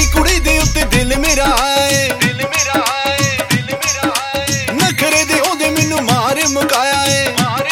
दी कुड़ी दे उत्ते दिल मेरा आए नखरे दे ओदे मैनू मार मुकाया है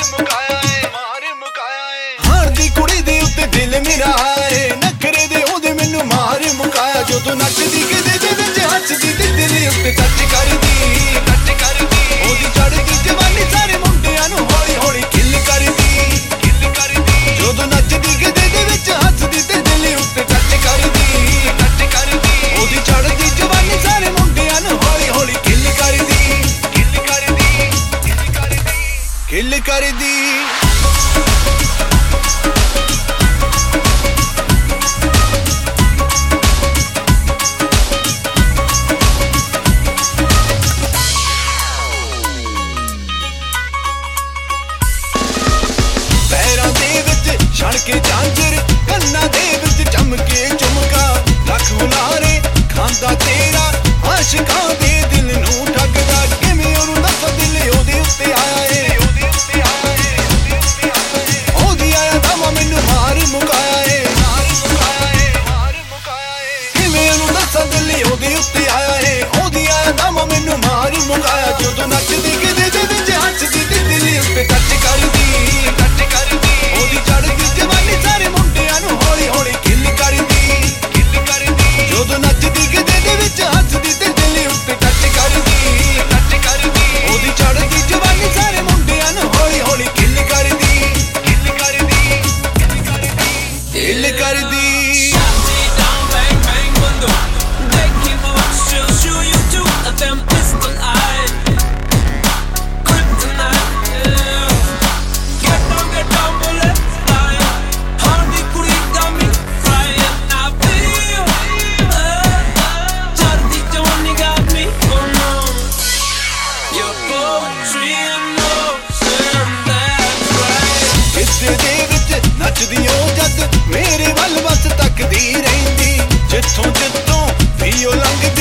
हार दी कुड़ी दे उत्ते दिल मेरा आए नखरे दे ओदे मैनू मार मुकाया जो तू नचदी किदे दे विच हसदी ते दिल उत्ते टच करदी ओदी चढ़दी जवानी सारे मुंडियां नू हौली हौली किल करदी जो तू नचदी किदे दे विच हसदी ते दिल उत्ते टच करदी ओदी चढ़दी जवानी सारे मुंडियां नू हौली हौली किल करदी छड़के झांझर कन्ना दे विच चमके चुमका लख हुलारे खांदा तेरा आशिकां दे दिल नू ठगदा किवें ओनू दस दिल ओदे उत्ते आया है ओदी आया दमा मैनू मार मुकाया है किवें ओनू दस दिल ओदे उत्ते आया है ओदी आया दमा मैनू मार मुकाया जो नचदी किदे दे विच हसदी ते दिल उत्ते टच करदी ओदी चढ़दी जवानी सारे मुंडियां नू हौली हौली किल करदी जो तू नचदी किदे दे विच हसदी ते दिल उत्ते टच करदी ओदी चढ़दी जवानी सारे मुंडियां नू हौली हौली किल करदी नचदी ओ जद मेरे वल बस तकदी रहिंदी जिथों भी ओ लंघदी